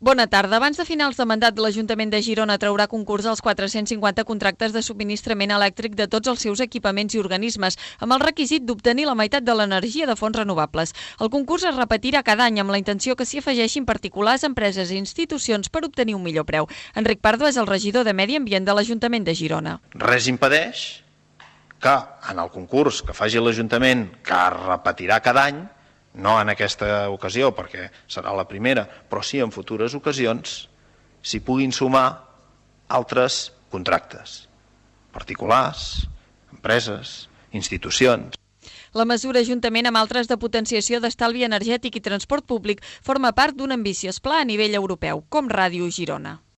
Bona tarda. Abans de finals de mandat, l'Ajuntament de Girona traurà concurs als 450 contractes de subministrament elèctric de tots els seus equipaments i organismes, amb el requisit d'obtenir la meitat de l'energia de fonts renovables. El concurs es repetirà cada any amb la intenció que s'hi afegeixin particulars, empreses i institucions per obtenir un millor preu. Enric Pardo és el regidor de Medi Ambient de l'Ajuntament de Girona. Res impedeix que en el concurs que faci l'Ajuntament, que es repetirà cada any, no en aquesta ocasió perquè serà la primera, però sí en futures ocasions, s'hi puguin sumar altres contractes, particulars, empreses, institucions. La mesura, juntament amb altres de potenciació d'estalvi energètic i transport públic, forma part d'un ambiciós pla a nivell europeu, com Ràdio Girona.